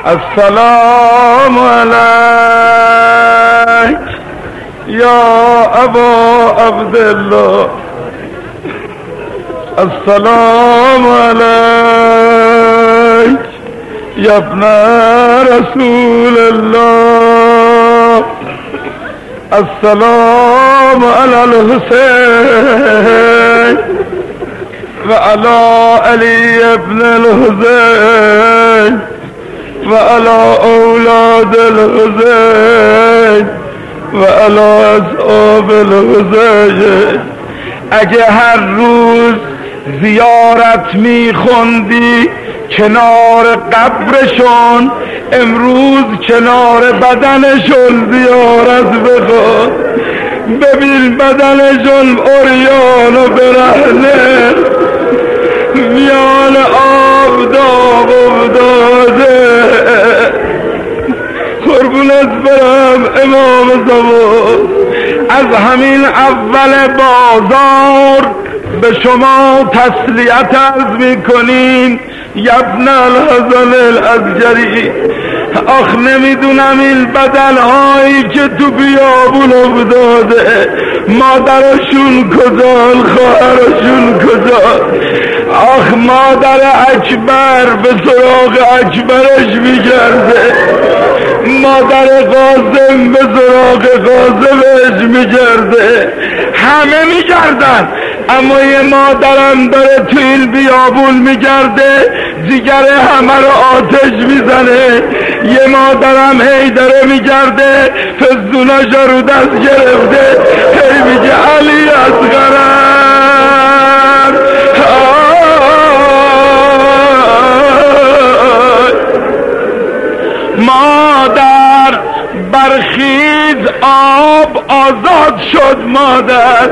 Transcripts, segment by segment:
السلام علیک یا ابا عبدالله، السلام علیک یا ابن رسول الله، السلام علی الحسین و علی علی ابن الحسین و علی اولاد الحسین و علی اصحاب الحسین. اگه هر روز زیارت میخوندی کنار قبرشون، امروز کنار بدنشون زیارت بخون. ببین بدنشون عریان و برهنه، میان آفتاب افتاده. قربونت برم امام زمان، از همین اول بازار به شما تسلیت عرض میکنیم ابن الحسن العسکری. آخ نمیدونم این بدنهایی که تو بیابون افتاده مادرشون کجا، خواهرشون کجا. آخ مادر اکبر به سراغ اکبرش میگرده، مادر قاسم به سراغ قاسمش میگرده، همه میگردن. اما یه مادرم داره تو این بیابون میگرده، جگر همه رو آتش میزنه. یه مادرم هی داره میگرده، فزونش رو دست گرفته، هی میگه علی اصغرم. مادر برخیز آب آزاد شد، مادر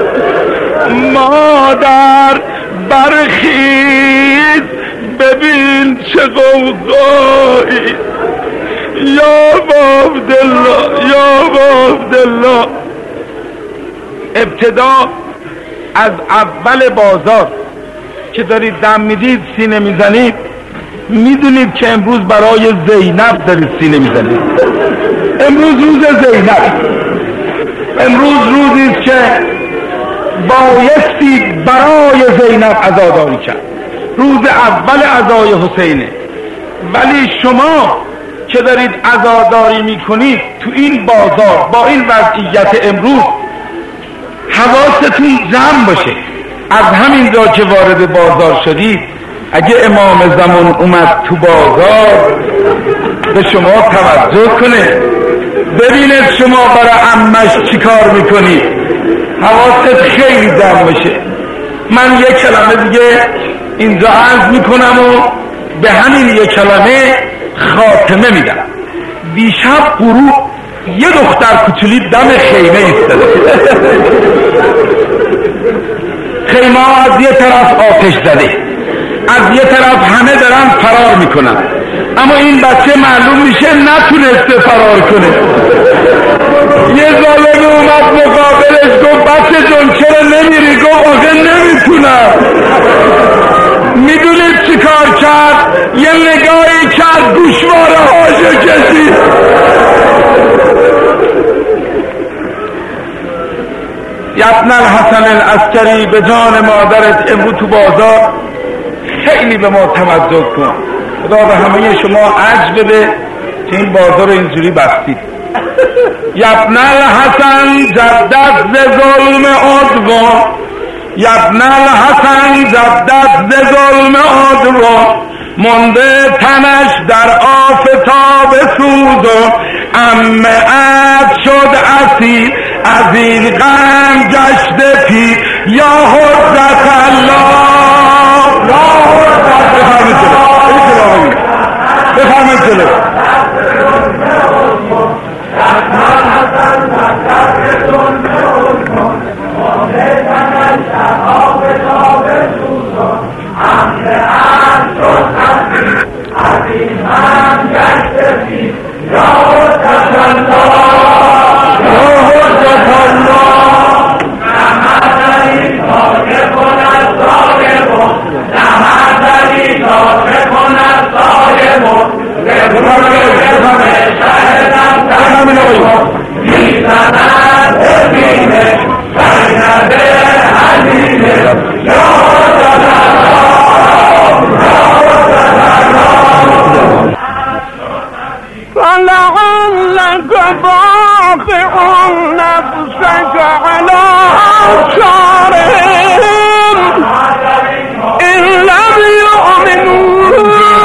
مادر برخیز ببین چه قوقایی. یا عبدالله یا عبدالله. ابتدا از اول بازار که دارید دم میدید سینه میزنید، میدونید که امروز برای زینب دارید سینه میزنید. امروز روز زینب، امروز روزی است که بایستی برای زینب عزاداری کرد. روز اول عزای حسینه، ولی شما که دارید عزاداری میکنید تو این بازار با این وضعیت امروز حواستون جمع باشه. از همین جا که وارد بازار شدید، اگه امام زمان اومد تو بازار به شما توجه کنه، ببینید شما برای عمش چی کار میکنید، حواست خیلی جمع باشه. من یک کلمه دیگه اینجا عرض میکنم و به همین یک کلمه خاتمه میدم. دیشب غروب یه دختر کوچولی دم خیمه ایستاده. خیمه از یه طرف آتش زده، از یه طرف همه دارن فرار میکنن، اما این بچه معلوم میشه نتونسته فرار کنه. یه ظالم اومد مقابلش گفت بچه جون چرا نمیری؟ گفت آخه نمیتونم. میدونید چی کار کرد؟ یه نگاهی کرد، گوشواره هاشو کشید. ابن الحسن العسکری به جان مادرت امروز تو بازار خیلی به ما توجه کن. خدا به همه شما اجر بده که این بازار اینجوری بستید. ابن الحسن جدت ز ظلم عدوان، ابن الحسن جدت ز ظلم عدوان، مونده تنش در آفتاب سوزان، عمه‌ات شد اسیر از این غم گشته پیر. یا حضرت الله، یا حضرت الله. بفرمایید جلو. یا على أبصارهم إن لم يؤمنوا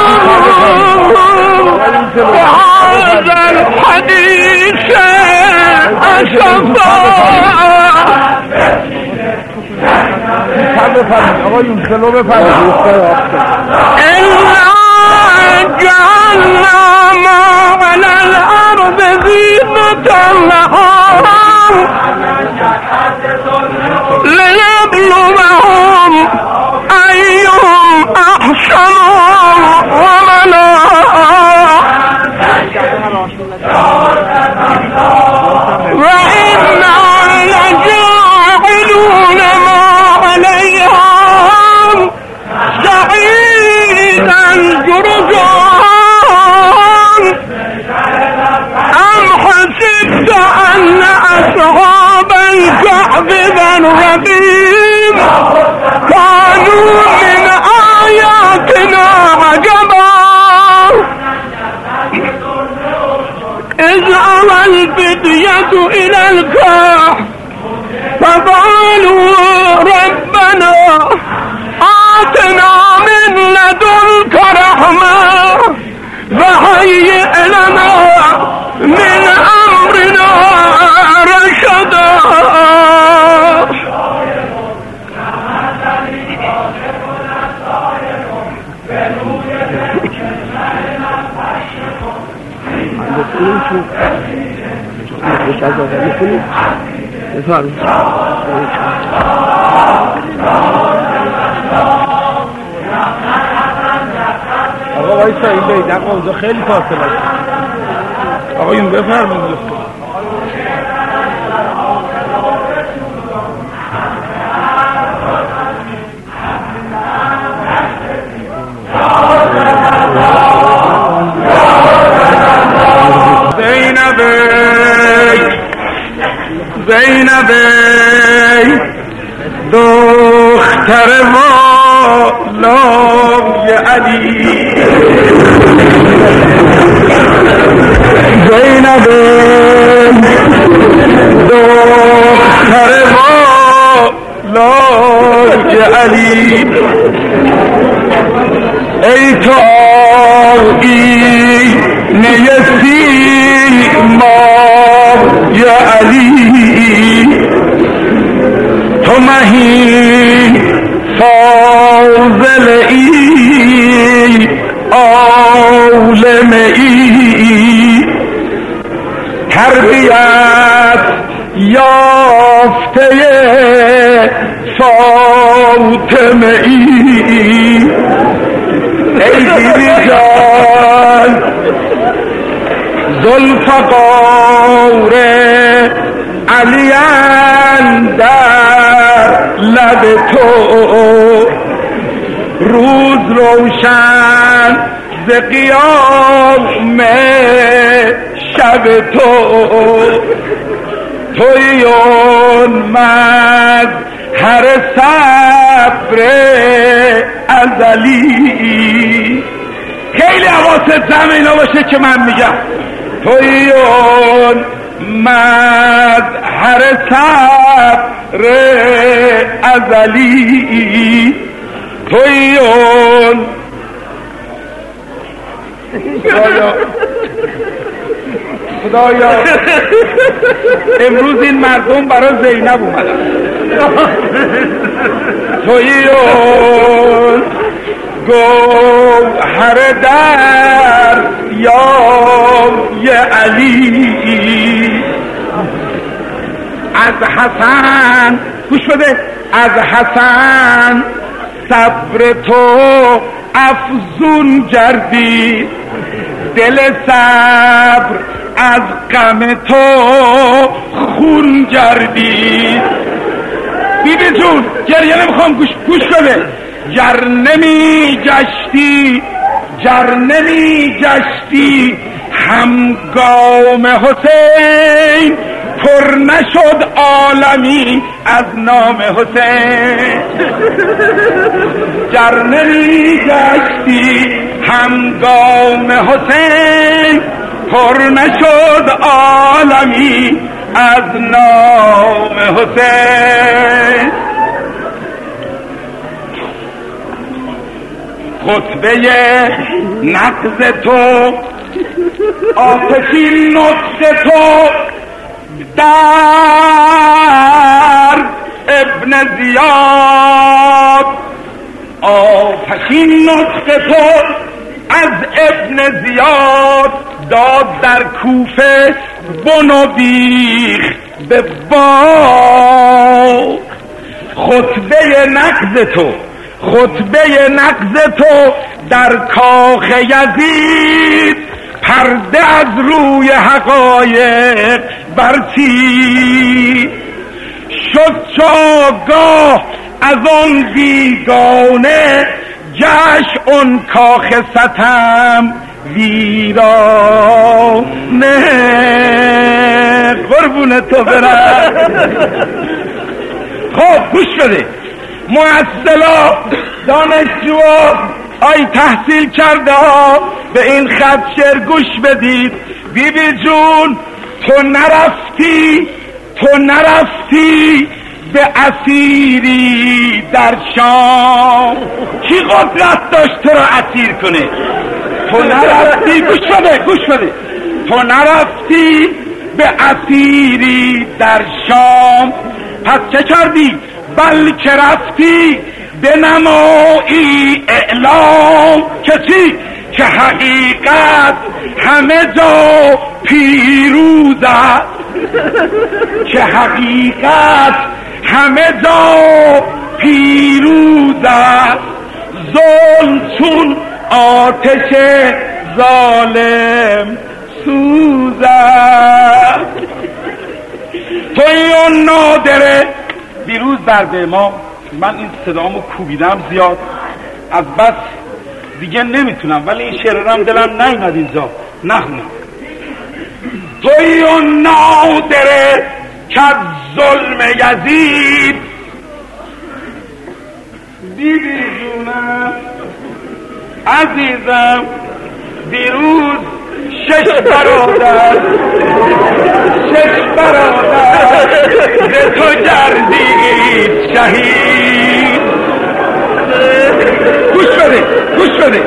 بهذا الحديث أسفا. إنا جعلنا ما على الأرض زينة لها لنبلوهم أيهم أحسن عملا وإنا لجاعلون ما عليها سعيدا جرزا. أم حسبت أن أصحاب الكهف والرقيم كانوا من آياتنا عجبا إذ أوى الفتية إلى الكهف فقالوا ربنا آتنا من لدنك رحمة وهيئ لنا من أمرنا رشدا. آقا وایسا این بیدق اونجا خیلی فاصله است. آقا این بفرمایید. زینبی دختر والای علی، زینبی دختر والای علی، ای تو آیینه سیمای علی، تو مهی فاضل ای عالم ای، تربیت یافته فاطمه ای، ای بیبی جان ذوالفقار علی اندر لب تو، روز روشن ز قیام شب تو، توی اون مظهر صبر ازلی. خیلی حواست زمینا باشه که من میگم توی اون مظهر صبر ازلی، توی اون خدایا امروز این مردم برای زینب اومدن، توی اون گوهر در یای علی، از حسن گوش بده، از حسن صبر تو افزون گردید، دل صبر از غم تو خون گردید. بیبی جون گریه نمیخوام، گوش بده، گر نمی گشتی همگام حسین، پر نشد عالمی از نام حسین. گر نمی گشتی همگام حسین، پر نشد عالمی از نام حسین. خطبه نقض تو، آتشین نطق تو در ابن زیاد، آتشین نطق تو از ابن زیاد داد در کوفه بنو بیخ به باغ. خطبه نقض تو، خطبه نقض تو در کاخ یزید پرده از روی حقایق برچید. شد چاگاه از آن بیگانه، جشن اون کاخ ستم ویرانه. قربون تو برم. خب گوش بده، محصلا دانشجوها آی تحصیل کرده ها به این خط شعر گوش بدید. بی بی جون تو نرفتی به اسیری در شام. کی قدرت داشت تو را اسیر کنه؟ تو نرفتی، گوش بده، تو نرفتی به اسیری در شام، پس چه کردی؟ بلکه رفتی به نمایی اعلام که چی؟ که حقیقت همه جا پیروز است، که حقیقت همه جا پیروز است. ظلم چون آتش ظالم سوز است. توی اون نادره دیروز برده ما، من این صدامو کوبیدم زیاد از بس دیگه نمیتونم، ولی این شعرم دلم نیومد اینجا نخونم. توی اون نادره که ظلم یزید، بیبی جونم عزیزم دیروز شش برادر به تو گردید شهید. گوش بده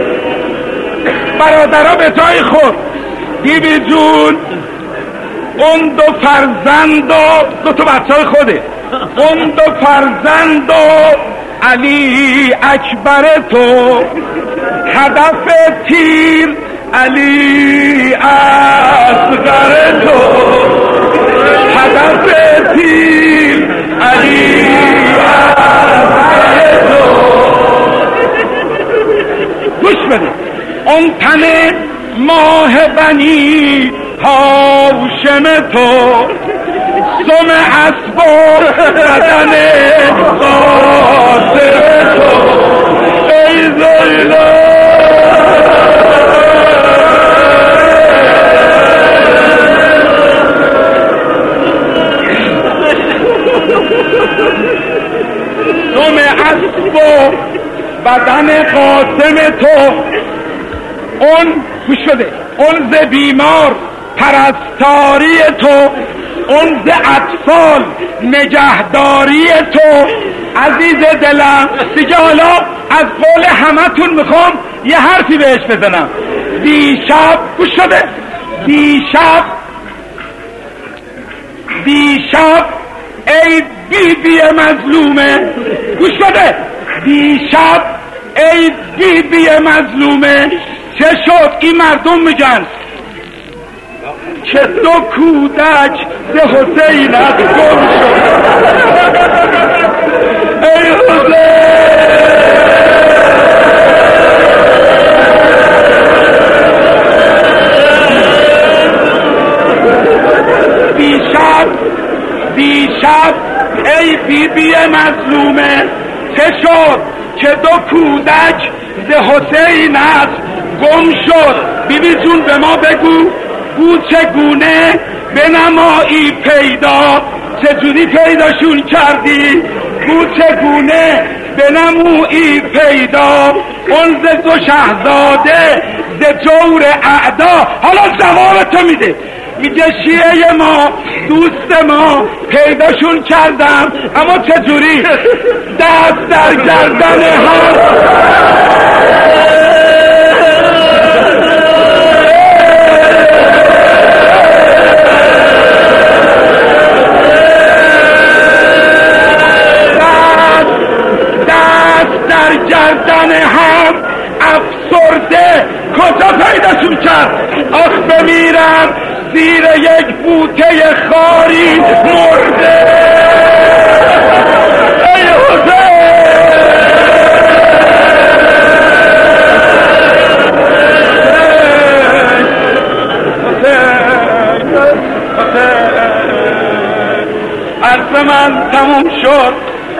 برادرها به جای خود. بیبی جون اون دو فرزند و دو تا بچه های خوده، اون دو فرزند و علی اکبر تو، هدف تیر علی اصغر تو، هدف تیر علی اصغر تو. گوش بده، اون تن ماه بنی هاشم تو، سم اسب و بدن قاصر تو. ای زیلا سم اسب و بدن قاسم تو. اون گوش بده، اون ز بیمار پرستاری تو، اون ز اطفال نگهداری تو. عزیز دلم دیگه حالا از قول همتون میخوام یه حرفی بهش بزنم. دیشب گوش بده، دیشب ای بیبی مظلومه، گوش بده، دیشب ای بیبی مظلومه چه شد؟ این مردم میگن که دو کودک به حسین از گم شد. ای حسین دیشب ای بیبی مظلومه چه شد که دو کودک به حسین از گم شد. بیبی جون به ما بگو چگونه به نمایی پیدا، چجوری پیداشون کردی؟ چگونه به نمایی پیدا، اون ز دو شهزاده ز جور اعدا. حالا جواب تو میده، میگه شیعه ما دوست ما پیداشون کردم، اما چجوری؟ دست در گردن هم. گردن هم افسرده کجا پیداشون کرد؟ آخ بمیرم زیر یک بوته خاری مرده. ای حسین عرض من تموم شد،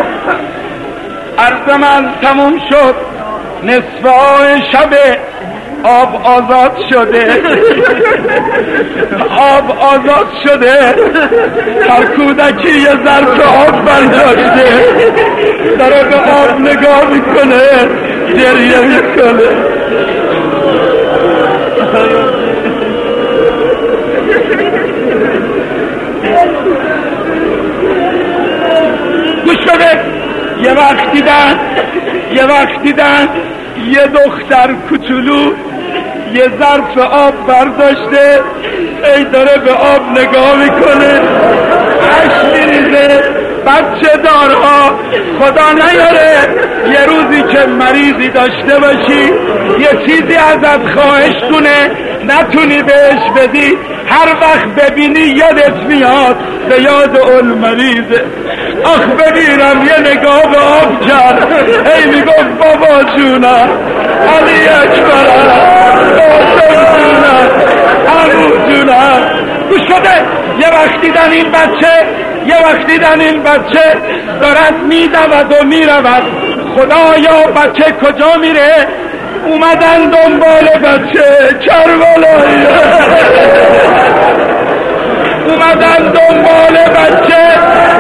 عرض من تموم شد. نصفای شب آب آزاد شده، آب آزاد شده. هر کودکی یه ظرف آب برداشته داره به آب نگاه میکنه، گریه میکنه. گوش بده، یه وقت دیدن یه دختر کوچولو یه ظرف آب برداشته، ای داره به آب نگاه میکنه، اشک میریزه. بچه دارها خدا نیاره یه روزی که مریضی داشته باشی، یه چیزی ازت خواهش کنه نتونی بهش بدی، هر وقت ببینی یادت میاد به یاد اون مریضه. آخ بمیرم یه نگاه به آب کرد، ای میگفت بابا جونم، علی اکبرم، قاسم جونم، عمو جونم. گوش بده، یه وقت دیدن این بچه دارد میدود و میرود. خدایا بچه کجا میره؟ اومدن دنبال بچه کربلایی، اومدن دنبال بچه.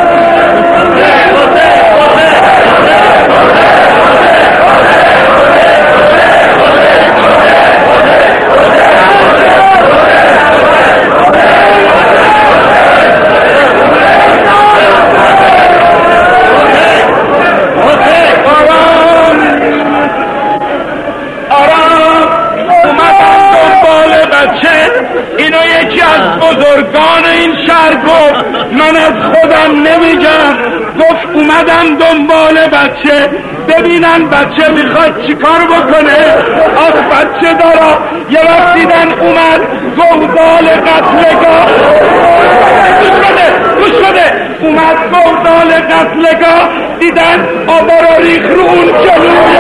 اینو یکی از بزرگان این شهر گفت، من از خودم نمیگم، گفت اومدن دنبال بچه ببینن بچه میخواد چیکار بکنه. آخ بچه دارا یه وقت دیدن اومد گودال قتلگاه، گوش بده، اومد گودال قتلگاه، دیدن آبا رو ریخ رو اون جلوه.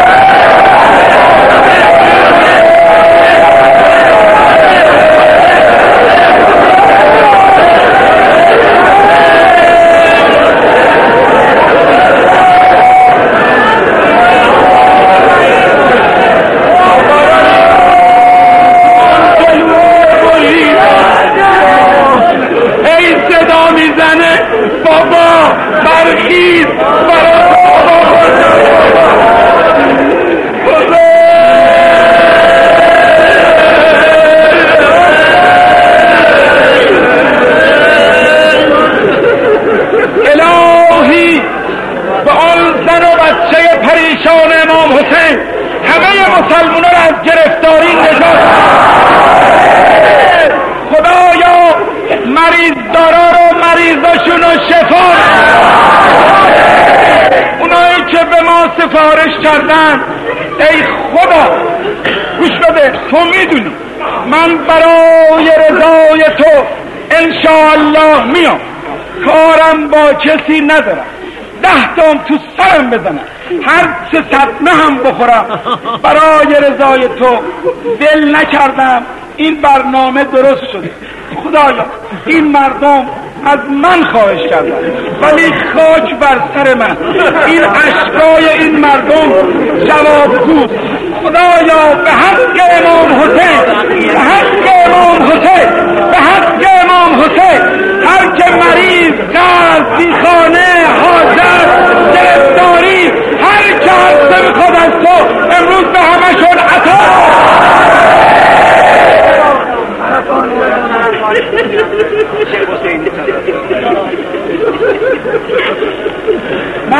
سفارش کردن. ای خدا گوش بده، تو میدونی من برای رضای تو انشاءالله میام، کارم با کسی ندارم، 10 تام تو سرم بزنم، هر چه صدمه هم بخورم، برای رضای تو دل نکردم. این برنامه درست شده. خدایا این مردم از من خواهش کردن، ولی خاک بر سر من، این اشکای این مردم جوابگوست. خدایا به حق امام حسین، به حق امام حسین، به حق امام حسین، هر که مریض، قرض، بیخانه، حاجت، گرفتاری، هر که هسته میخواد از تو امروز به همشون عطا.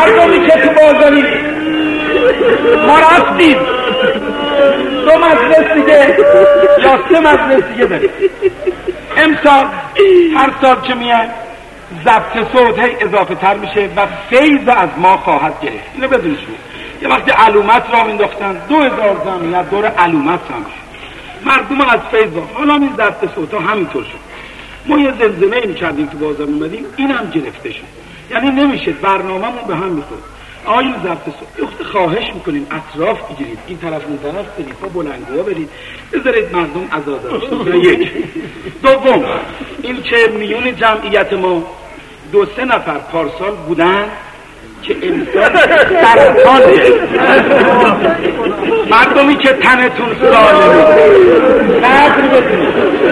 مردمی که تو بازاری ما رفتیم 2 مجلس دیگه یا 3 مجلس دیگه داریم. امسال هر سال که میاد ضبط صوت هی اضافه تر میشه و فیض از ما خواهد گرفت. اینو بدونید یه وقتی علومت را مینداختن 2000 زمینه دور علومت هم مردم از فیض حالا این ضبط صوت ها همینطور شد. ما یه زمزمه میکردیم تو بازار میمدیم این هم گرفته شد. یعنی نمیشه برنامه‌مون به هم میخورد. آقایون ضبط صوت یخت خواهش میکنیم اطراف بگیرید، این طرف اون طرف برید، با بلندگوها برید، بذارید مردم عزادار شد. یک. دوم این که میون جمعیت ما 2-3 نفر پارسال بودن که امسال سرطان مردمی که تنتون سالمه قدر بکنید.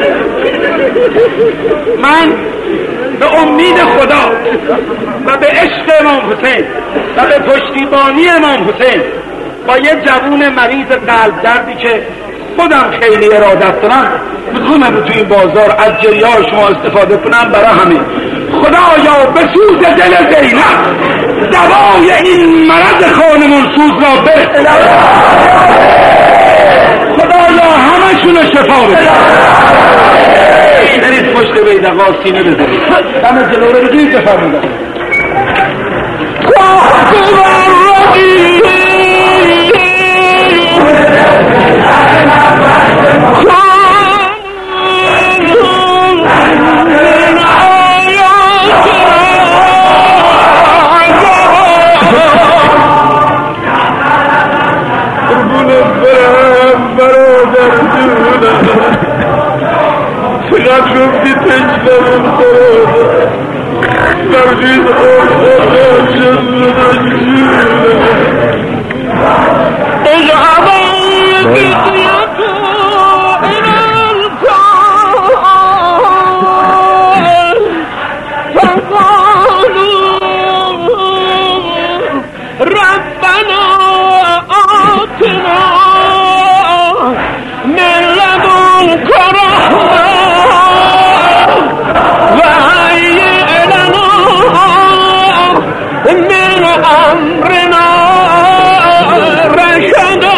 من به امید خدا و به عشق امام حسین و به پشتیبانی امام حسین با یه جوون مریض قلب دردی که خودم خیلی ارادت دارم میخوام تو این بازار از جریان شما استفاده کنم برای همین. خدایا به سوز دل زینب دوای این مرض خانمون سوز را بده. خدایا همشون شفا بده. برید پشت بیدقا سینه بزنید دم جلو رو بگید بفرمید. چقدر گفتی تشنم خورده برگید آخواه جزده جونه اجعبان قضیتو الالکار فقالو ربنا آتنا من لدنك رحمة وهيئ لنا من أمرنا رشدا.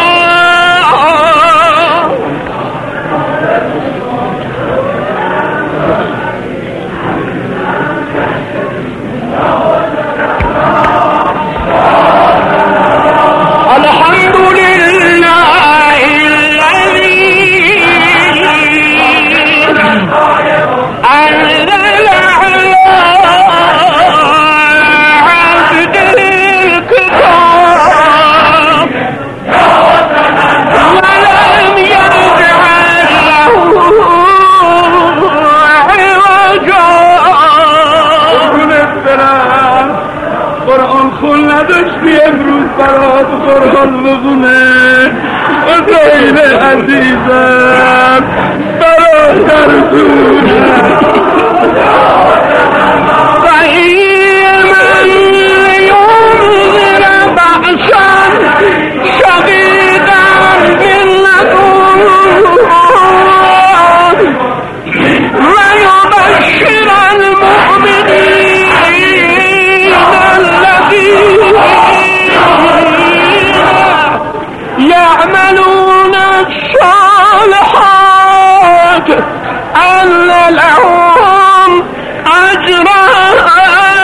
برات قرآن بخونه حسین عزیزم برادر دونه قیما لیونذر بأسا شدیدا من لدنه ویبشر المؤمنین الذین يعملون الصالحات أن لهم أجرا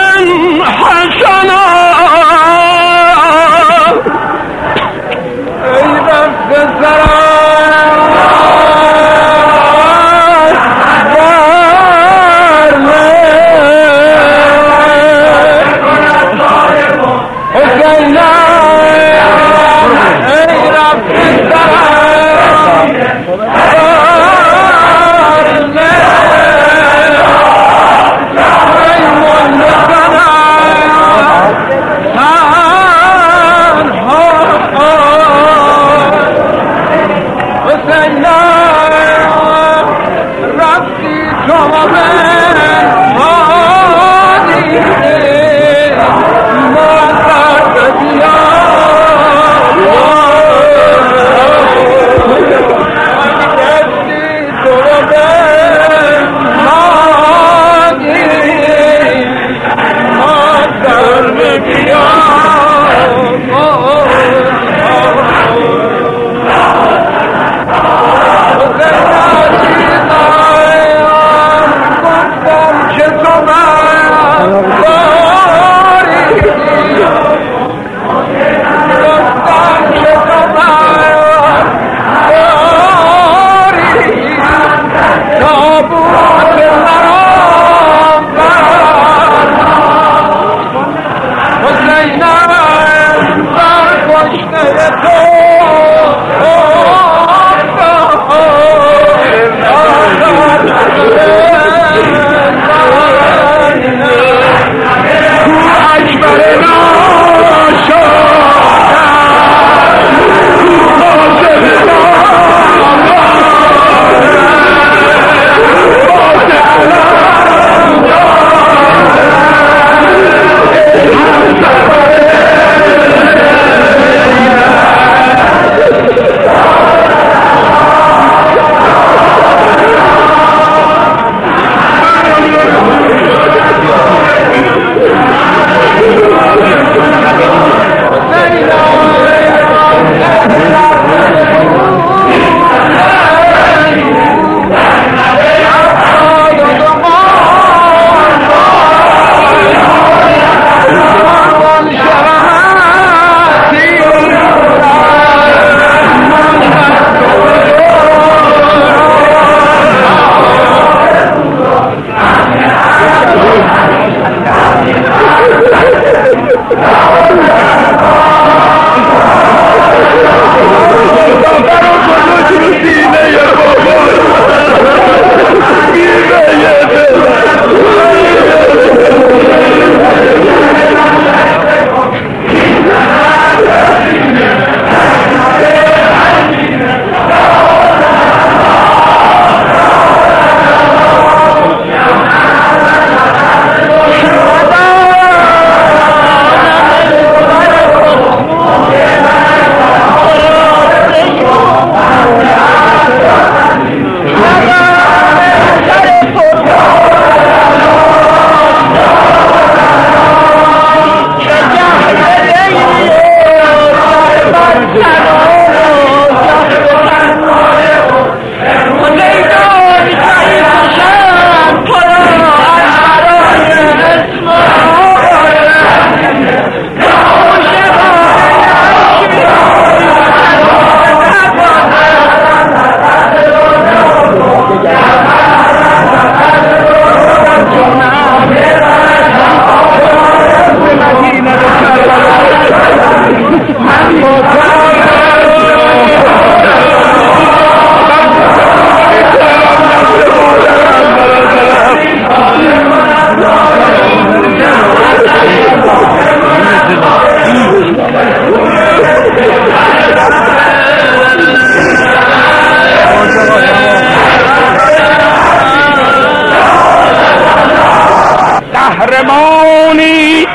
قهرمانی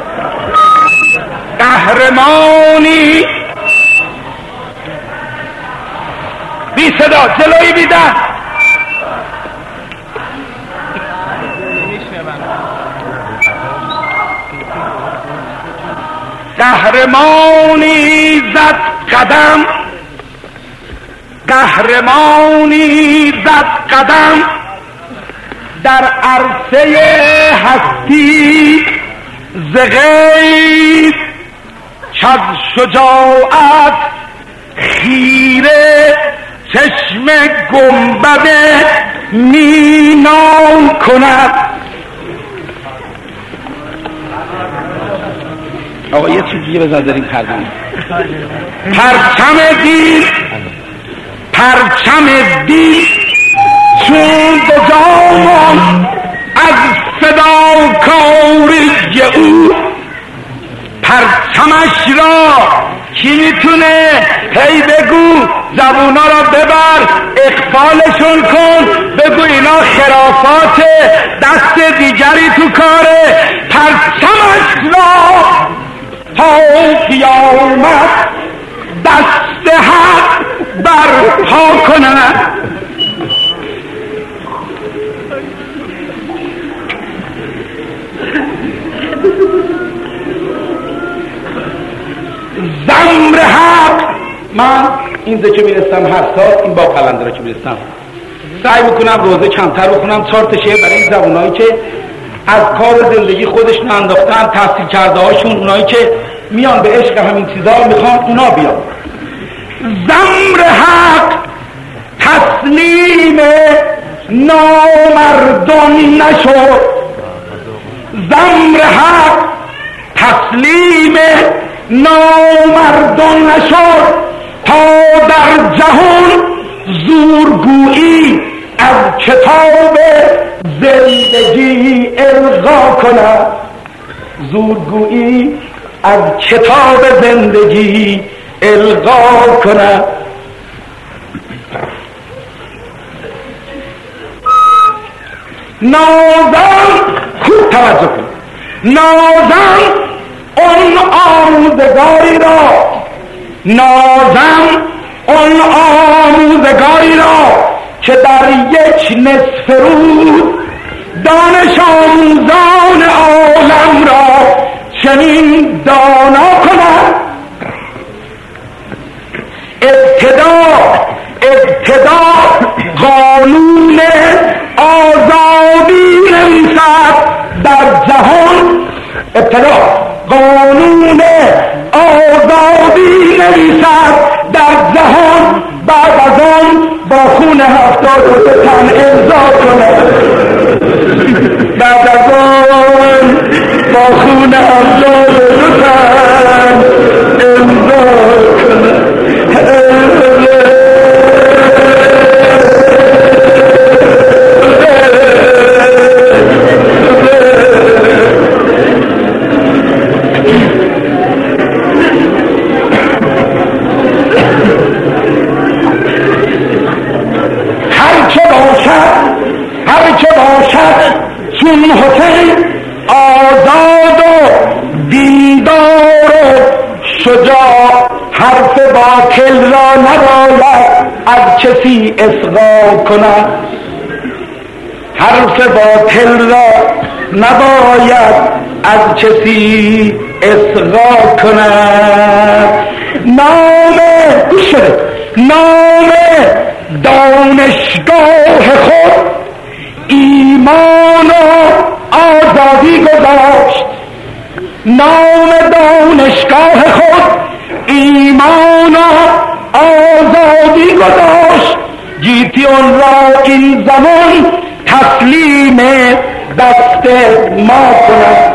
قهرمانی بی صدا جلوی بیدن قهرمانی زد قدم قهرمانی زد قدم در عرصه هستی ز غیب چز شجاعت خیره چشم گنبد مینا کند. آقا یه چیز دیگه بزن داریم کردن. پرچم دین پرچم دین چون به جامان از فداکاری او پرچمش را کی میتونه هی بگو زبونا را ببر اقبالشون کن بگو اینا خرافات دست دیگری تو کاره پرچمش را تا قیامت دست حق برپا کنه. زمر حق. من اینجا که میرستم هر سال این با قلنده را که میرستم سعی میکنم روزه کمتر بخونم 4 تا شعر برای این زبونایی که از کار زندگی خودشون انداختن تحصیل کرده هاشون اونایی که میان به عشق همین چیزا میخوان اونا بیان. زمر حق تسلیم نامردان نشد زمر حق تسلیم نامردان نشد تا در جهان زورگویی از کتاب زندگی الغا کند. زورگویی از کتاب زندگی الغا کند. نازم خوب توجه کن. نازم اون آموزگاری را نازم اون آموزگاری را که در یک نصف روز دانش آموزان عالم را چنین دانا کند. ابتدا قانون آزادی نویسد در جهان. ابتدا قانون آزادی نویسد در جهان بعد از آن با خون 72 تن امضا کند. بعد از آن با خون 72 تن امضا کند. چون حسین آزاد و دیندار و شجاع حرف باطل را نباید از کسی اصغا کند. حرف باطل را نباید از کسی اصغا کند. نام دانشگاه خود ایمان و آزادی گذاشت. نام دانشگاه خود ایمان و آزادی گذاشت. گیتی اون را این زمان تسلیم دست ما کند.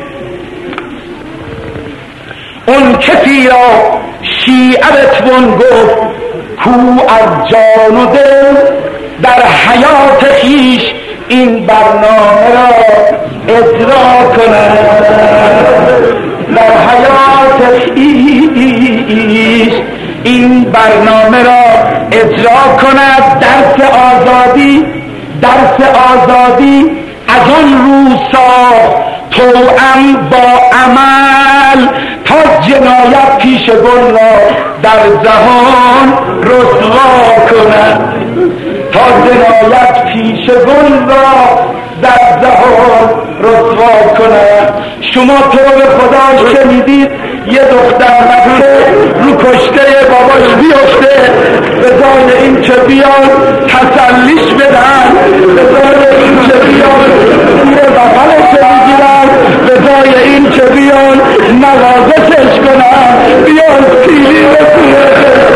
اون کسی را شیعه بتوان گفت کو از جان و دل در حیات خیش این برنامه را اجرا کند. در حیات خیش این برنامه را اجرا کند. درس آزادی از آن روز ساخت توأم با عمل تا جنایت پیش گل را در جهان رسوا کند، تا جنایت پیش گل را در جهان رسوا کند. شما تو به خدا شنیدید یه دختر مکه رو کشته باباش بیفته، به جای این که بیان تسلیش بدن، به جای این که بیان زیر بغلش بگیرن، به جای این که بیان نوازشش کنن، بیان سیلی بکنه.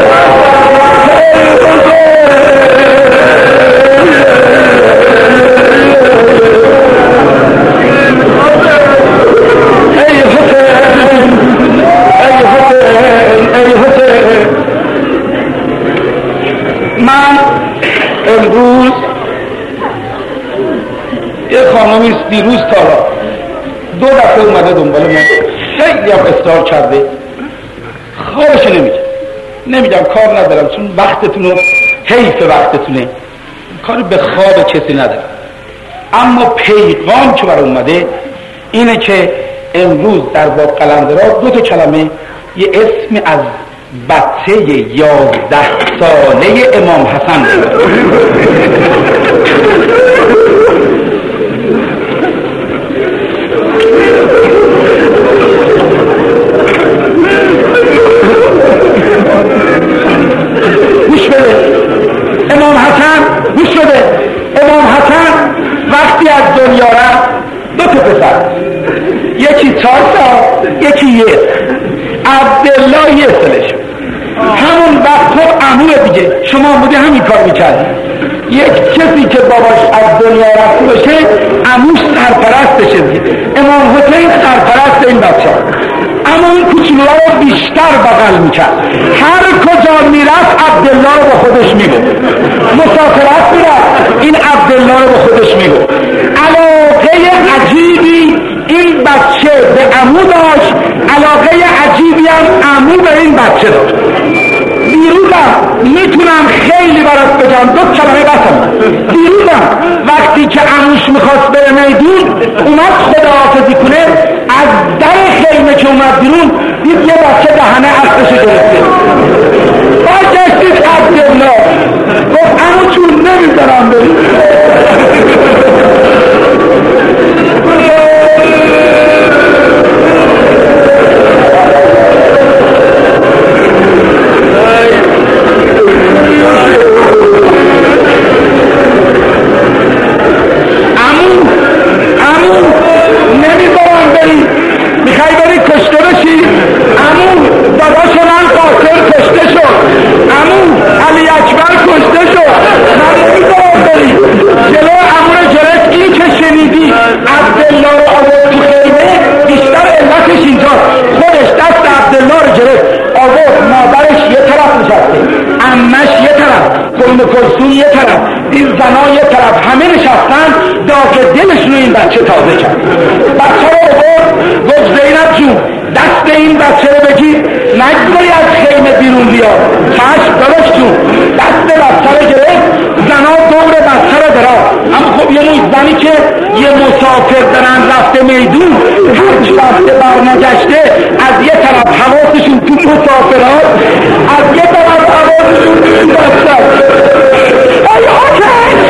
من امروز یه خانمیست دیروز تالا 2 دفعه اومده دنبال من، خیلی هم اصرار کرده، خوابش نمیگم کار ندارم چون وقتتونو حیف وقتتونه، کاری به خواب کسی ندارم، اما پیغام که برای اومده اینه که امروز در باب قلندرا 2 کلمه یه اسم از بچه 11 ساله امام حسن بود. گوش بده امام حسن، گوش بده امام حسن وقتی از دنیا رفت 2 پسر، یکی 4 سال یکی 1، عبدالله 1 سالش. همون وقت خب عموه دیگه، شما بودی همین کار میکردی. یک کسی که باباش از دنیا رفته باشه عموش سرپرستشه دیگه. امام حسین سرپرست این بچه ها، اما اون کوچولوها رو بیشتر بغل میکرد، هر کجا میرفت عبدالله رو با خودش میبود، مسافرت میرفت این عبدالله رو با خودش میبود. علاقه عجیبی این بچه به عمو داشت، علاقه عجیبی هم عمو به این بچه داشت. دیروزم میتونم خیلی برات بگم، 2 کلمه بسم. دیروزم وقتی که عموش میخواست بره میدون اومد خداحافظی کنه، از در خیمه که اومد بیرون دید یه بچه دهنه عصرشو گرفته. برگشتید عبدالله گفت عمو چون نمیذارم بری. کلثوم یه طرف، این زنا یه طرف، همه نشستن داغ دلش رو این بچه تازه کرد. بچه رو برد گفت زینب جون دست این بچه رو بگیر، نگذاری از خیمه بیرون بیاد. چشم داداش جون دست بچه رو گرفت، زنا دور بچه رو درا. اما خب یه زنی که یه مسافر دارن رفته میدون، هرچ رفته برنگشته، از یه طرف حواسشون تو مسافرات، از یه طرف حواسشون تو بچه. ای حسین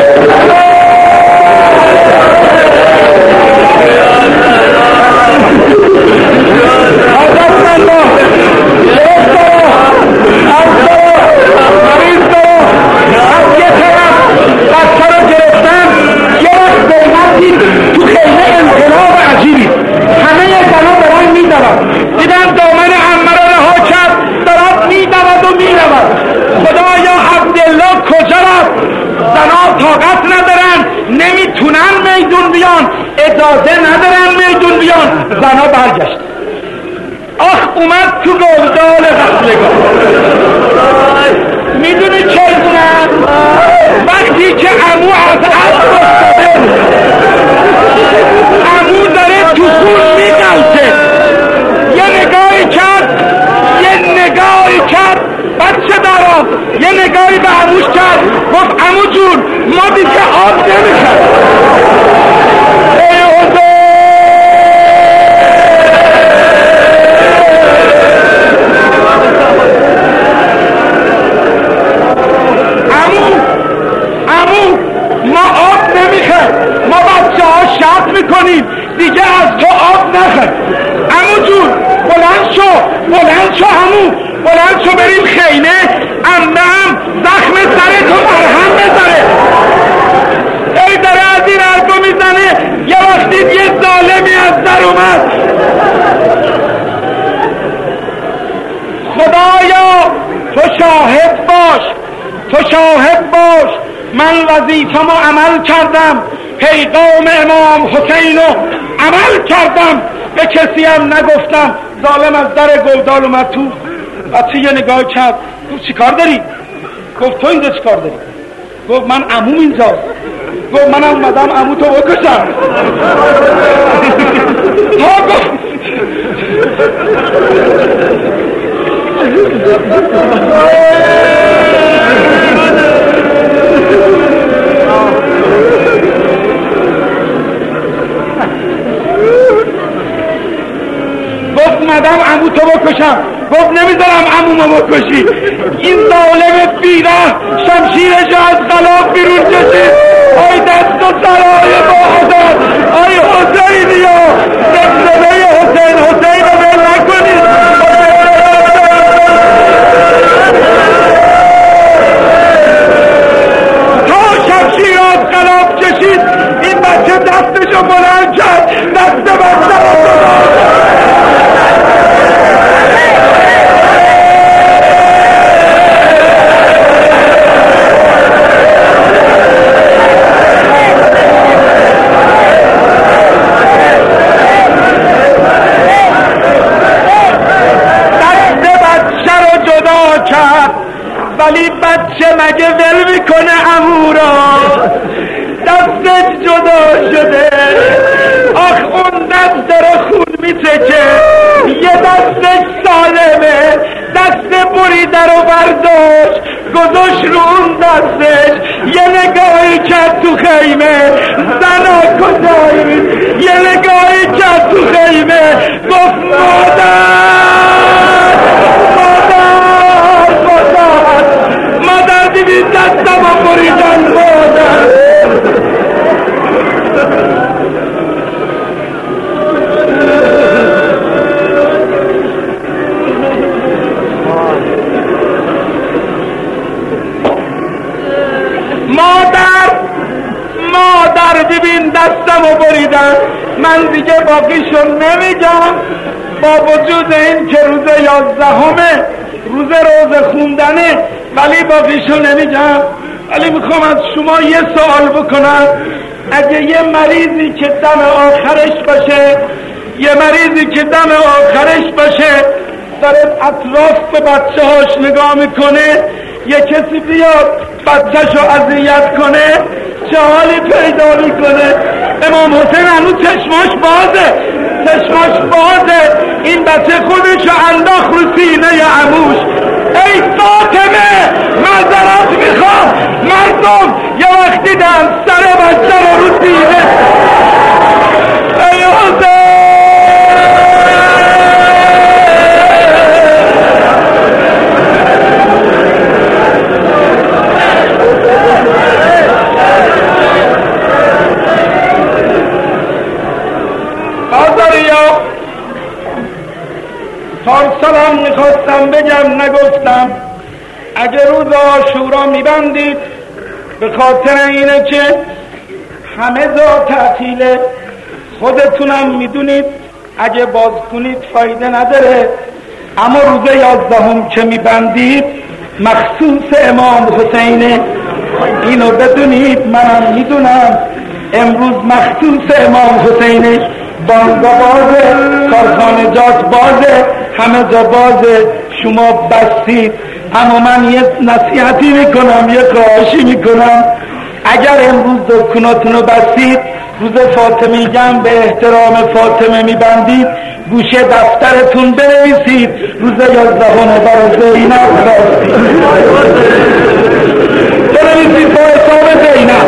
تو خیمه انقلاب عجیبی، همه زنا دارن میدون، دیدن دامن عمه رو رها کرد دارد میدود و میرود. خدایا عبدالله کجا رفت؟ زنا طاقت ندارن، نمیتونن میدون بیان، اجازه ندارن میدون بیان. زنا برگشت، آخ اومد تو گلدال غفلگاه. میدونی چه کنن؟ وقتی که عمو از عصر افتاده، عمو داره تو خون میگلته، یه نگاهی کرد بچه دارم، یه نگاهی به عموش کرد، گفت عمو جون ما دیگه آب نمیخواد. ای حسین شو همون بلند شو بریم خیمه، عمم زخم سر تو مرهم بذاره. ای داره از این حرفا میزنه، یه وقتی یه ظالمی از در اومد. خدایا تو شاهد باش، تو شاهد باش، من وظیفه‌مو عمل کردم، پیغام امام حسین رو عمل کردم، به کسی هم نگفتم. ظالم از در گلدان اومد تو، بچه یه نگاه کرد، گفت چی کار داری؟ گفت تو اینجا چی کار داری؟ گفت من عموم اینجا. گفت منم اومدم عمو تو بکشم. ها گفت اومدم عمو تو بکشم. گفت نمیذارم عمومو بکشی. این ظالم بیره شمشیرش از غلاف بیرون کشید. آی دست و سرای بهادر، آی حسینیا، زمزمه حسین، حسین رو بل نکنید. تا شمشیر از غلاف کشید، این بچه دستشو بلند کرد، دست بچه رو ولی بچه مگه ول میکنه عمو را؟ دستش جدا شده. آخ اون دست داره خون میچکه، یه دستش سالمه، دست بریده رو برداشت گذاشت رو اون دستش. یه نگاهی کرد تو خیمه، زنا کجایی؟ یه نگاهی کرد تو خیمه، گفت مادر دیدید دستم و بریدن مادر. مادر ببین دستم و بریدن. من دیگه باقیشون نمیگم، با وجود این که روز 11 روز روز خوندنه، ولی باقیشو نمیگم. ولی میخوام از شما یه سوال بکنم. اگه یه مریضی که دم آخرش باشه، یه مریضی که دم آخرش باشه داره اطراف به بچه هاش نگاه میکنه، یه کسی بیاد بچهشو اذیت کنه، چه حالی پیدا میکنه؟ امام حسین هنوز چشماش بازه، چشماش بازه. این بچه خودشو انداخت رو سینه عموش. ای فاطمه معذرت میخوام، مردم یه وقتی دم سر بچه رو سینه. ای حسین پارسالم میخواستم بگم نگفتم. اگه روز عاشورا میبندید به خاطر اینه که همه جا تعطیله، خودتونم میدونید، اگه باز کنید فایده نداره. اما روز 11 که میبندید مخصوص امام حسینه، اینو بدونید، منم میدونم امروز مخصوص امام حسینه. بانگا بازه، کارخانجات بازه، همه جا بازه، شما بستید. اما من یه نصیحتی میکنم، یه خواهشی میکنم. اگر امروز دکوناتونو بستید، روز فاطمی جمع به احترام فاطمه میبندید، گوشه دفترتون بنویسید روز 11 برای زینب بستید، بنویسید با حساب زینب.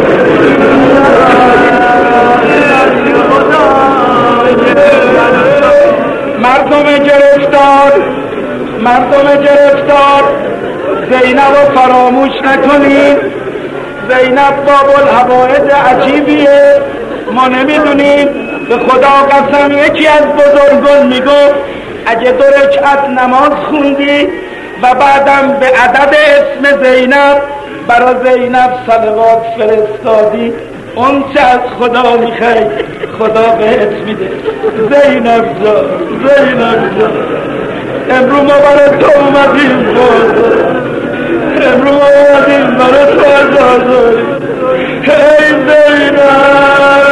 مردم گرفتار زینب رو فراموش نکنید. زینب باب الحوائج عجیبیه، ما نمیدونیم. به خدا قسم یکی از بزرگان میگفت اگه 2 رکعت نماز خوندی و بعدم به عدد اسم زینب برای زینب صلوات فرستادی، اون چه از خدا میخوای خدا بهت میده. زینب جان، زینب جان، امرو ما برای تو اومدیم بازار، امرو ما اومدیم برای تو آزاداری. هی زینب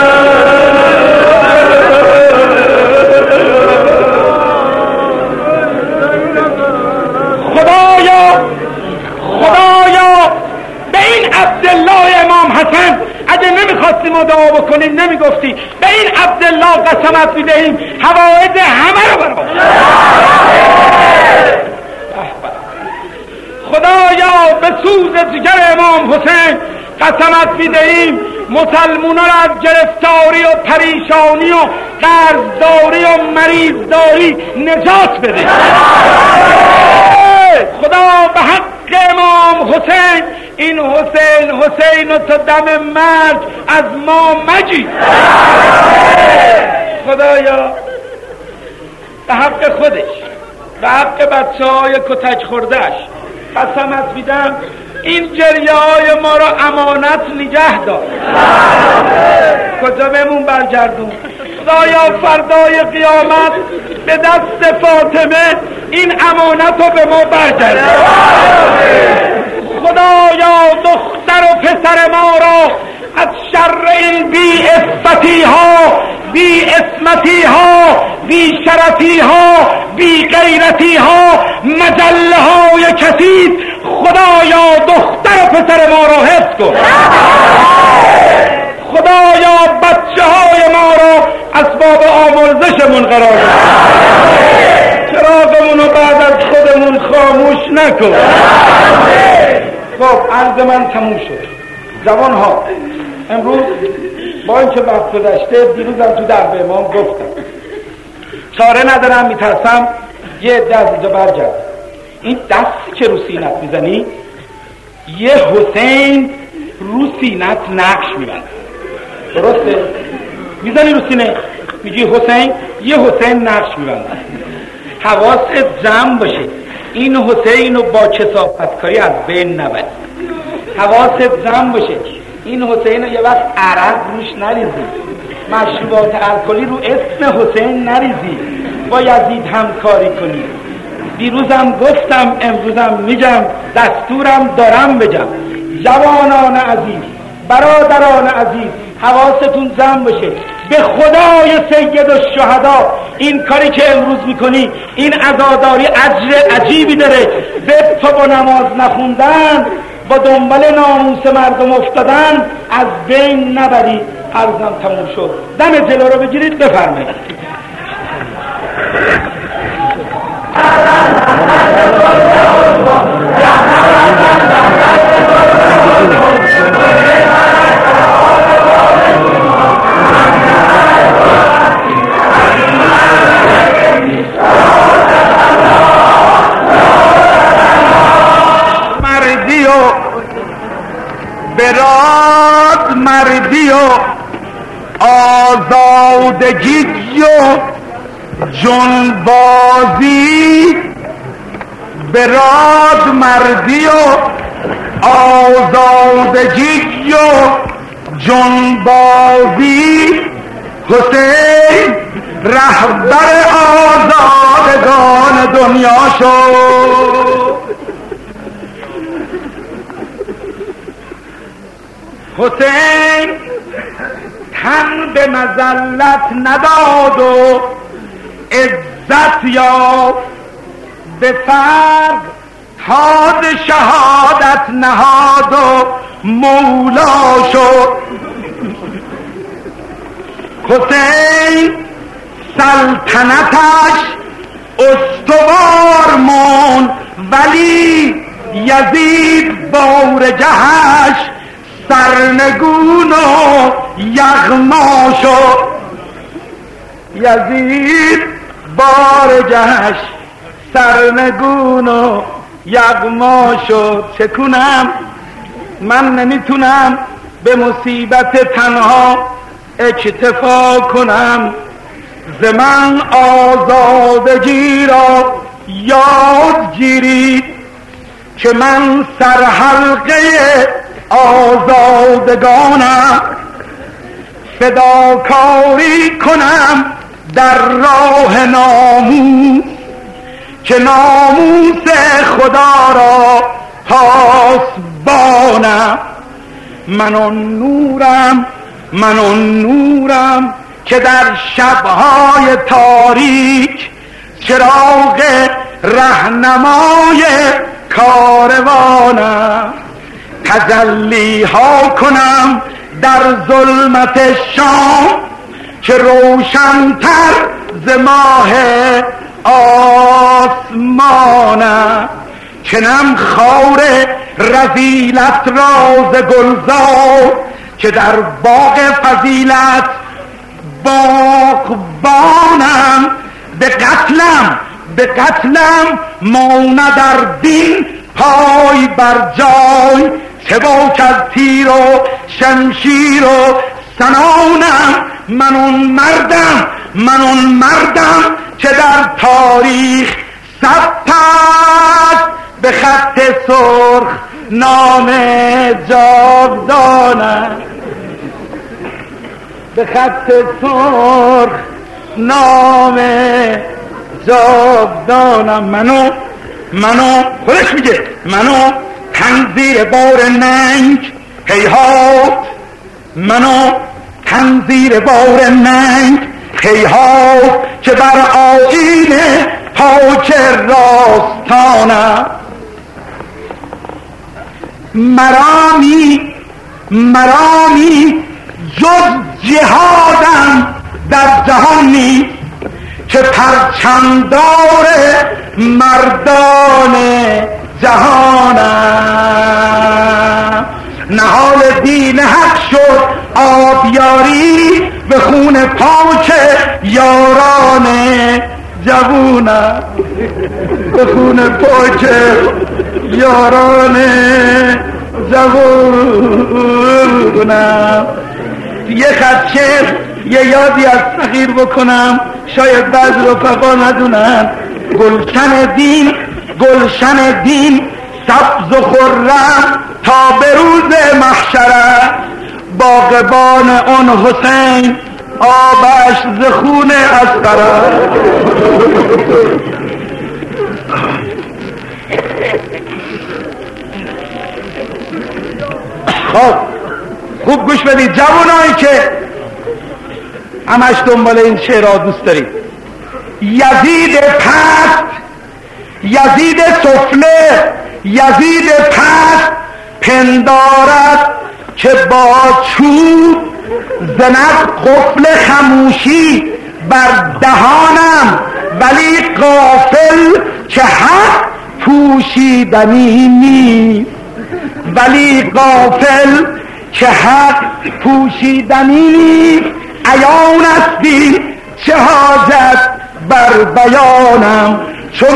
خدایا به این عبدالله امام حسن اگه نمیخواستی ما دعا بکنیم نمیگفتی، به این عبدالله قسمت میدهیم حوائج همه رو برام. خدایا به سوز جگر امام حسین قسمت میدهیم مسلمونا را از گرفتاری و پریشانی و قرضداری و مریضداری نجات بده. خدا به حق امام حسین این حسین و تا دم مرگ از ما مجید. خدایا به حق خودش، به حق بچه های کتک خوردهش قسمت میدم این جریه های ما را امانت نگه دار. کجا بهمون برگردون؟ خدایا فردای قیامت به دست فاطمه این امانت رو به ما برگردون. خدایا دختر و پسر ما را از شر این بی عفتی ها، بی اسمتی ها، بی شرفی ها، بی غیرتی ها، مجله های کثیف، خدایا دختر و پسر ما را حفظ کن. خدایا بچه های ما را اسباب آمرزشمون قرار بده. چراغمون رو بعد از خودمون خاموش نکن. خب عرض من تموم شد. جوان ها امروز با اینکه وقت گذشته، دیروزم تو درب امام گفتم چاره ندارم، میترسم یه عده از اینجا برگرد. این دستی که رو سینت میزنی یه حسین رو سینت نقش میبنده، درسته؟ میزنی رو سینه میگی حسین، یه حسین نقش میبنده. حواست جمع باشه این حسین رو با کثافتکاری از بین نبری. حواست جمع باشه این حسین رو یه وقت عرق روش نریزی، مشروبات الکلی رو اسم حسین نریزی، با یزید همکاری کنی. دیروزم گفتم، امروزم میگم، دستورم دارم بگم. جوانان عزیز، برادران عزیز، حواستون جمع باشه. به خدای سید الشهدا این کاری که امروز میکنی، این عزاداری اجر عجیبی داره. به تو با نماز نخوندن، با دنبال ناموس مردم افتادن از بین نبری. عرضم تموم شد. دم جلو رو بگیرید بفرمایید. براد مردی و آزادگی و جنبازی، براد مردی و آزادگی و جنبازی، حسین رهبر آزادگان دنیا شد. حسین تن به مذلت نداد و عزت یافت، به فرق تاج شهادت نهاد و مولا شد. حسین سلطنتش استوار موند، ولی یزید بارجهش سرنگون و یغما شد. یزید بارجهش سرنگون و یغما شد. چه کنم من نمیتونم به مصیبت تنها اکتفا کنم، ز من آزادگی را یاد گیرید که من سرحلقه آزادگانم، فداکاری کنم در راه ناموس که ناموس خدا را پاسبانم. من آن نورم که در شبهای تاریک چراغ رهنمای کاروانم. تجلی ها کنم در ظلمت شام که روشن‌تر ز ماه آسمانم. کنم خار رذیلت را ز گلزار که در باغ فضیلت باغبانم. به قتلم مانه در دین پای بر جای، چه باک از تیر و شمشیر و سنانم. من آن مردم که در تاریخ ثبت است به خط سرخ نام جاودانم. به خط سرخ نام جاودانم. منو خودش میگه منو تنزیر بار ننگ هیهات، منو تنزیر بار ننگ هیهات که بر آیین پاک راستانم. مرامی جز جهادم در جهانی که پرچمدار مردان جهانم. نهال دین حق شد آبیاری به خون پاک یاران جوونم. به خون پاک یاران جوونم. یه خدشه یه یادی از صغیر بکنم، شاید بعض رفقا ندونن. گلشن دین سبز و خرم تا به روز محشر، باغبان اون حسین آبش ز خون اصغر. خب خوب گوش بدید جوانایی که همش دنبال این شعرها دوست دارید. یزید پست، یزید سفله، یزید پست پندارد که با چوب زند قفل خموشی بر دهانم، ولی غافل که حق پوشیدنی نیست. ولی غافل که حق پوشیدنی نیست. عیان استی چه حاجت بر بیانم. چون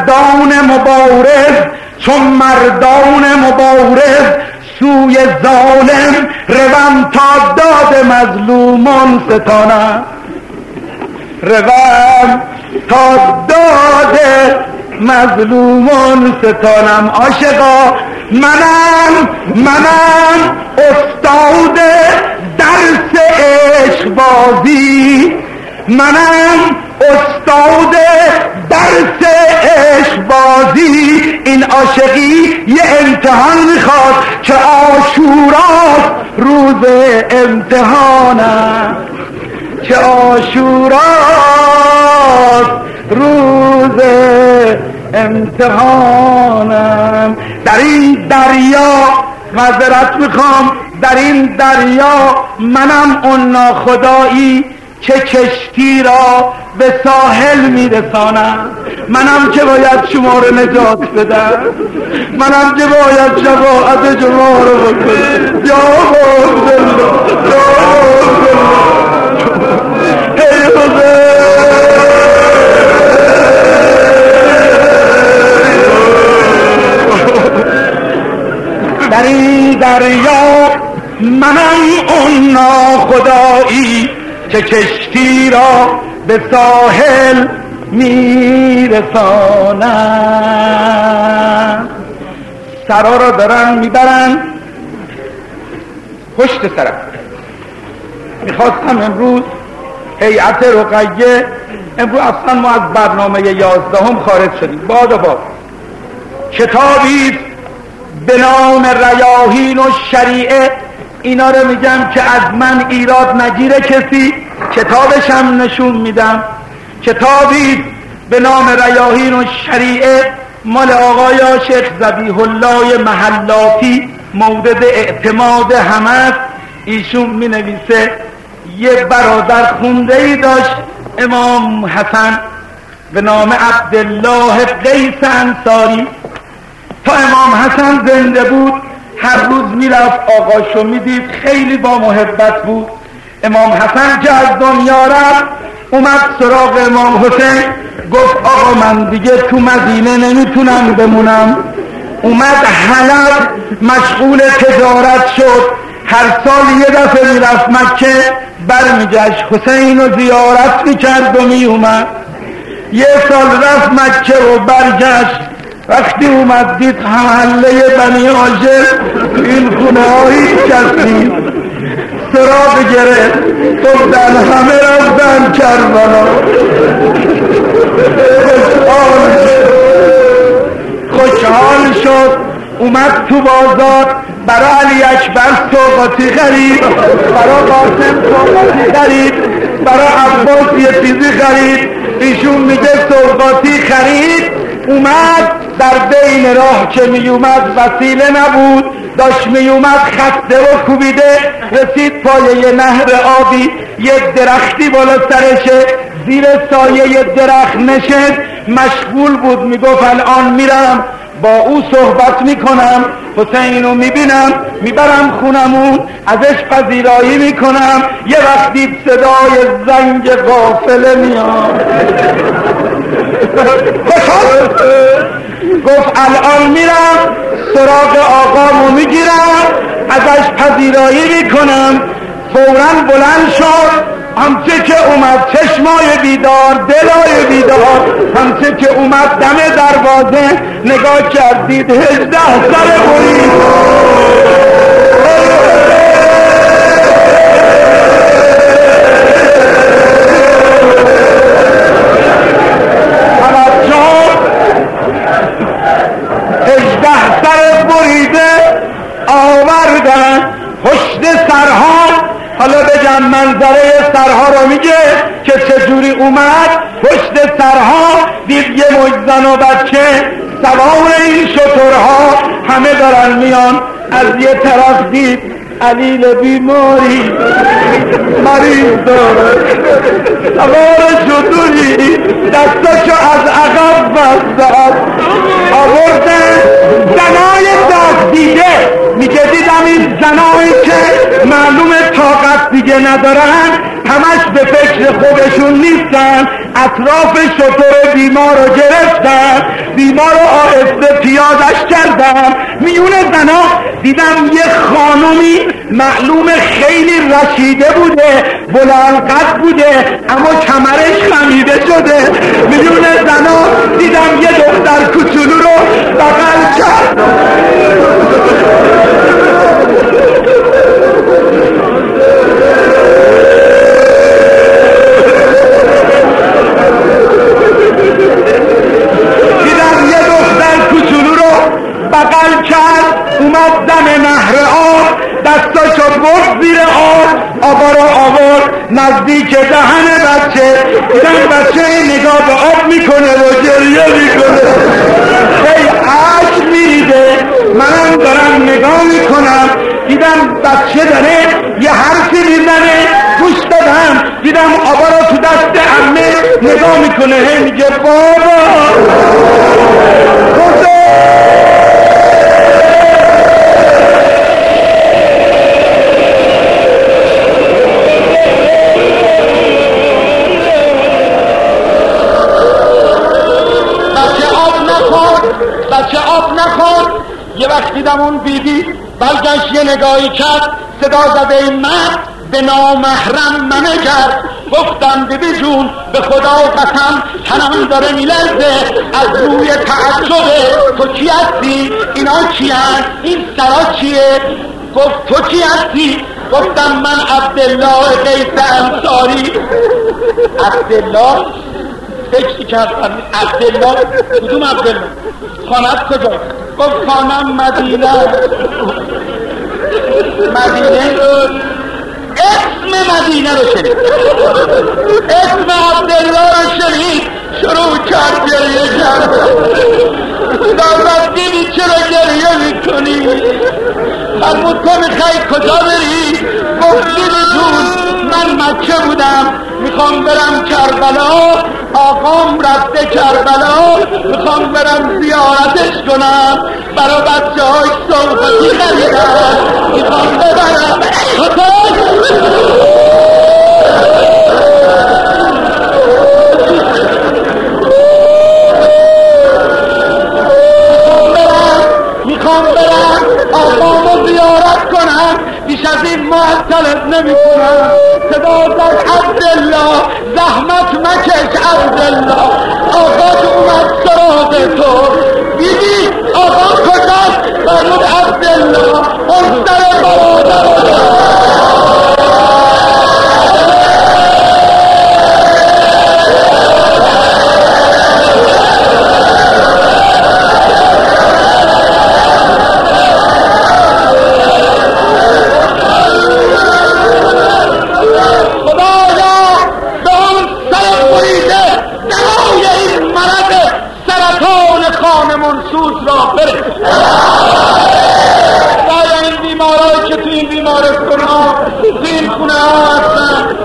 مردان مبارز سوی ظالم روم تا داد مظلومان ستانم. روم تا داد مظلومان ستانم. عاشقا منم استاد درس عشق بازی، منم استاد درس عشق بازی. این عاشقی یه امتحان میخواد که عاشوراست روز امتحانم، که عاشوراست روز امتحانم. در این دریا معذرت میخوام، در این دریا منم اون ناخدایی که کشتی را به ساحل میرسانم. منم که باید شما رو نجات بدم، منم که باید شفاعت شما رو بکنم. یا حسین در این دریا منم اون ناخدایی که کشتی را به ساحل میرسانند. سرا را دارن میبرن پشت سرم. میخواستم امروز هیئت رقیه، امروز اصلا ما از برنامه 11 خارج شدیم. باد کتابی به نام ریاحین و شریعه، اینا رو میگم که از من ایراد نگیره کسی، کتابش هم نشون میدم. کتابی به نام ریاحین و شریعه مال آقای شیخ ذبیح الله محلاتی، مورد اعتماد همه است. ایشون می نویسه یه برادر خونده ای داشت امام حسن به نام عبدالله قیس انصاری. تا امام حسن زنده بود هر روز میرفت آقاشو میدید، خیلی با محبت بود. امام حسن که از دنیا رفت اومد سراغ امام حسین، گفت آقا من دیگه تو مدینه نمیتونم بمونم. اومد حلب مشغول تجارت شد، هر سال یه دفعه میرفت مکه برمیگشت، حسین رو زیارت میکرد و میومد. یه سال رفت مکه و برگشت، وقتی اومد دید محله بنی هاشم این خونه هایی کسی سراغ گرفت، گفتن همه رفتن کربلا. خوشحال شد، اومد تو بازار برای علی اکبر سوغاتی خرید، برای قاسم سوغاتی خرید، برای عباس یه چیزی خرید. ایشون میگه سوغاتی خرید، اومد در بین راه که میومد وسیله نبود، داشت میومد خسته و کوبیده، رسید پای یه نهر آبی، یه درختی بالا سرشه، زیر سایه درخت نشست، مشغول بود. میگفت الان میرم با او صحبت میکنم، حسینو میبینم میبرم خونمون ازش پذیرایی میکنم. یه وقتی صدای زنگ قافله میاد، گفت الان میرم سراغ آقامو میگیرم ازش پذیرایی میکنم. فوراً بلند شد، همچه که اومد چشمای بیدار دلای بیدار، همچه که اومد دم دروازه نگاه کردید 18 سر برید. توجه، 18 سر بریده آوردن پشت سرها. حالا بگم منظره سرها رو میگه که چجوری اومد. پشت سرها دید یه مجزن و بچه سوار این شترها، همه دارن میان. از یه طرف دید علیل بیماری مریض داره، سوار شتری دستاشو از عقب بسته است، آوردن زنای دست دیگه. میگه دیدم این زنایی که معلوم طاقت دیگه ندارن، همش به فکر خودشون نیستن، اطراف شتر بیمار رو گرفتن، بیمار رو آهسته پیادش کردن. میون زنا دیدم یه خانومی معلوم خیلی رشیده بوده، بلند قد بوده، اما کمرش خمیده شده. میون زنا دیدم یه دختر کوچولو رو بغل کرد. دیدم یه دختر کوچولو رو بغل کرد، اومد دم نهر آب، دستاشو برد زیر آب، آبا رو آورد نزدیک دهن بچه. دیدم بچه نگاه به آب میکنه و گریه میکنه، هی اشک میریزه. منم دارم نگاه میکنم، دیدم بچه داره یه حرفی میزنه، گوش دادم. دیدم آبا رو تو دست عمه نگاه میکنه، هی میگه بابا بچه آب نخورد. یه وقت دیدم اون بیبی برگشت یه نگاهی کرد، صدا زده این مرد به نامحرم منه کرد. گفتم بیبی جون به خدا قسم تنم داره میلرزه از روی تعجبه. تو کی هستی؟ اینا کیان؟ این سرا چیه؟ گفت تو کی هستی؟ گفتم من عبدالله قیس انصاری. عبدالله فکری کردم عبدالله کدوم عبدالله؟ خانت کجا؟ گفت خانم مدینه. مدینه اسم مدینه رو شنید، اسم عبدالله رو شنید، شروع کرد گریه کرد. دارد دیدی چرا گریه میکنی؟ فرمود تو میخوای کجا بری؟ گفت دیدی جون من مکه بودم میخوام برم کربلا، آقام رفته کربلا میخوام برم زیارتش کنم، برای بچه های صحبتی خریدم میخوام ببرم. میخوام برم آقامو زیارت کنم، بیش از این معطلت نمی کنم. صدا زد عبدالله زحمت مکش عبدالله، آقات اومد سراغ تو. دیدی آقا کجاست؟ فرمود عبدالله اون سر برادر. منصوص را برد و این بیمارایی که تو این بیمارستان ها تو این خونه ها هستن.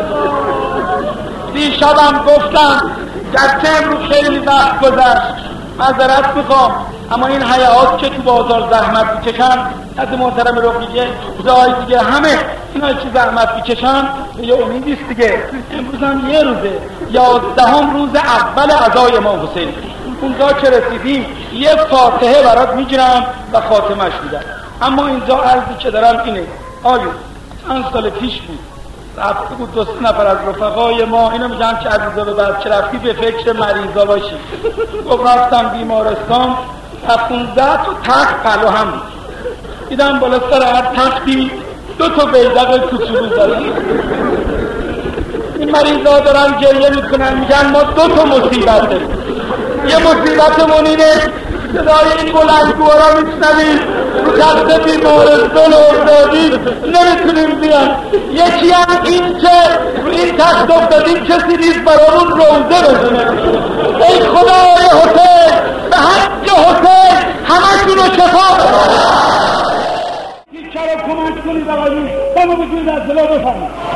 دیشبم گفتم گرچه امروز خیلی وقت گذشت معذرت میخوام، اما این حیات که تو بازار زحمت میکشن از محترم رفیقه جای دیگه همه اینا که زحمت میکشن یه امیدیست دیگه. امروز هم یه روزه 11ام روز اول عزای امام حسین. اونجا که رسیدیم یه فاتحه برات میگیرم و خاتمش میدم. اما اینجا عرضی که دارم اینه، آیو چند سال پیش بود رفته بود 2 نفر از رفقای ما، اینو میگم که عزیزا به بعد که رفتی به فکر مریضا باشی. گفت رفتم بیمارستان و 15 تا تخت پلو هم بود، دیدم بالا سر هر تختی 2 تا بیدق کوچولو دارن. این مریضا دارن گریه میکنن میگن ما 2 تا مصیبت داریم. یه مصیبتمون اینه صدای این بلندگوها را میشنویم رو تخت بیمارستان افتادیم نمیتونیم بیان. یکی هم این که رو این تخت افتادیم کسی نیست برامون روزه بزنه. ای خدای حسین به حق حسین همشون رو شفا بده. یک کار کنید کنید آقایون همه بگوید از دلا بفهمید.